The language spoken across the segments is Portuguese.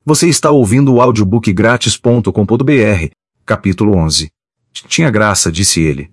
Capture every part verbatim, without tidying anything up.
Você está ouvindo o audiobook grátis ponto com ponto br, capítulo onze. Tinha graça, disse ele.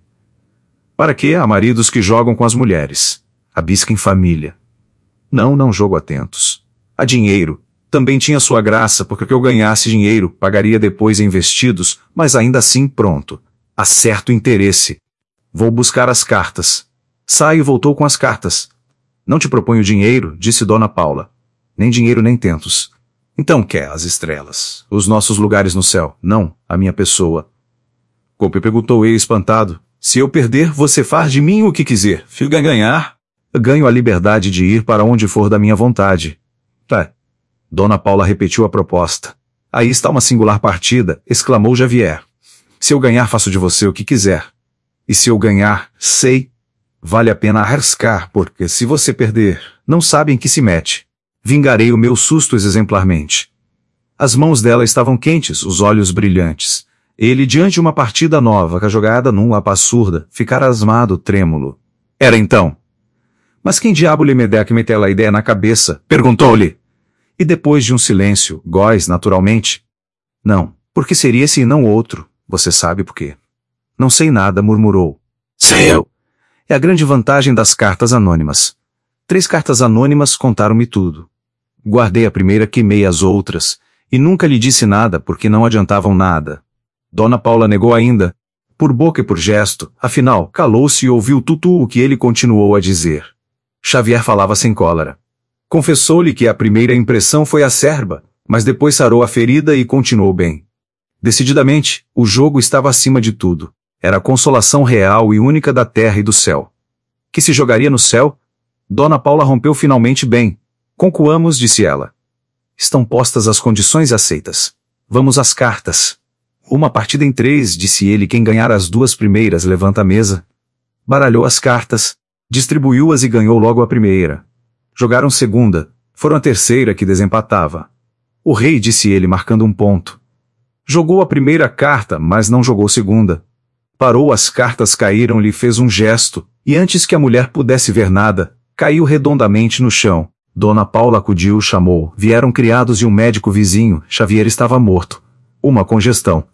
Para que há maridos que jogam com as mulheres? A bisca em família. Não, não jogo atentos. Há dinheiro. Também tinha sua graça, porque que eu ganhasse dinheiro, pagaria depois em vestidos, mas ainda assim pronto. Há certo interesse. Vou buscar as cartas. Sai e voltou com as cartas. Não te proponho dinheiro, disse Dona Paula. Nem dinheiro nem tentos. Então quer as estrelas, os nossos lugares no céu, não, a minha pessoa. Cope perguntou ele espantado. Se eu perder, você faz de mim o que quiser. Fica a ganhar? Ganho a liberdade de ir para onde for da minha vontade. Tá. Dona Paula repetiu a proposta. Aí está uma singular partida, exclamou Javier. Se eu ganhar, faço de você o que quiser. E se eu ganhar, sei. Vale a pena arriscar, porque se você perder, não sabe em que se mete. Vingarei o meu susto exemplarmente. As mãos dela estavam quentes, os olhos brilhantes. Ele, diante de uma partida nova, jogada num absurda, ficara asmado, trêmulo. Era então. Mas quem diabo lhe me der que meteu a ideia na cabeça? Perguntou-lhe. E depois de um silêncio, Góis, naturalmente. Não, porque seria esse e não outro. Você sabe por quê. Não sei nada, murmurou. Sei eu. É a grande vantagem das cartas anônimas. Três cartas anônimas contaram-me tudo. Guardei a primeira, queimei as outras, e nunca lhe disse nada porque não adiantavam nada. Dona Paula negou ainda, por boca e por gesto, afinal, calou-se e ouviu tudo o que ele continuou a dizer. Xavier falava sem cólera. Confessou-lhe que a primeira impressão foi acerba, mas depois sarou a ferida e continuou bem. Decididamente, o jogo estava acima de tudo. Era a consolação real e única da terra e do céu. Que se jogaria no céu? Dona Paula rompeu finalmente bem. Concluamos, disse ela. Estão postas as condições aceitas. Vamos às cartas. Uma partida em três, disse ele. Quem ganhar as duas primeiras levanta a mesa. Baralhou as cartas, distribuiu-as e ganhou logo a primeira. Jogaram segunda, foram a terceira que desempatava. O rei, disse ele, marcando um ponto. Jogou a primeira carta, mas não jogou segunda. Parou, as cartas caíram-lhe, fez um gesto, e antes que a mulher pudesse ver nada, caiu redondamente no chão. Dona Paula acudiu, chamou. Vieram criados e um médico vizinho. Xavier estava morto. Uma congestão.